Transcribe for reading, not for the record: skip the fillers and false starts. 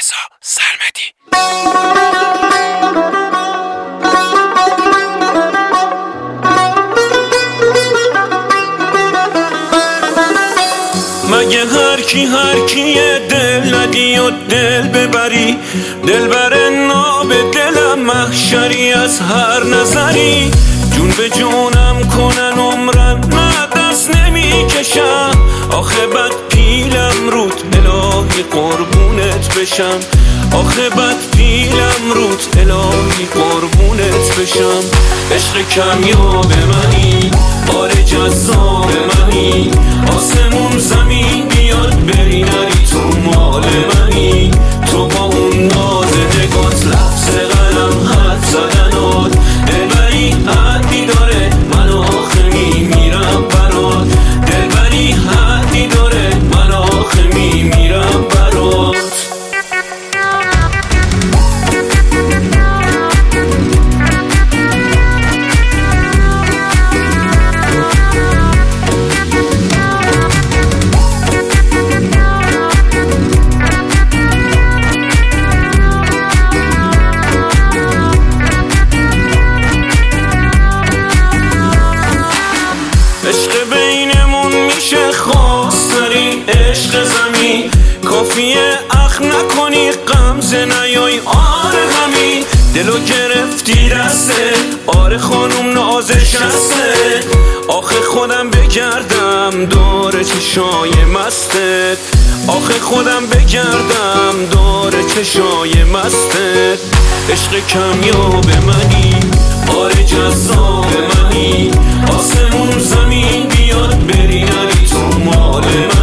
رضا سرمدی. مگه هر کیه دل ندی و دل ببری، دل بر ناب دلم محشری از هر نظری. جون به جونم کنن عمرم نه دست نمی کشم، آخه بد پیلم رود الهی قربونت بشم، آخه بد پیلم رود الهی قربونت بشم. عشق کمیاب منی، آره جذاب منی، آسمون زمین بیاد بری نری تو مال منی. تو با اون ناز نگات لفظ قلم حد زدنات، دلبری حدی داره من آخه میمیرم برات، دلبری حدی داره من آخه میمیرم برات. عشق بینمون میشه خواستری عشق زمین، کافیه اخ نکنی غمزه نیای آره همین. دلو گرفتی دسته آره خانوم نازش هسته، آخه خودم بگردم داره چشای مستت، آخه خودم بگردم داره چشای مستت. عشق کمیاب منی، آره جذاب منی، آسمون زمین بیاد بری نری تو مال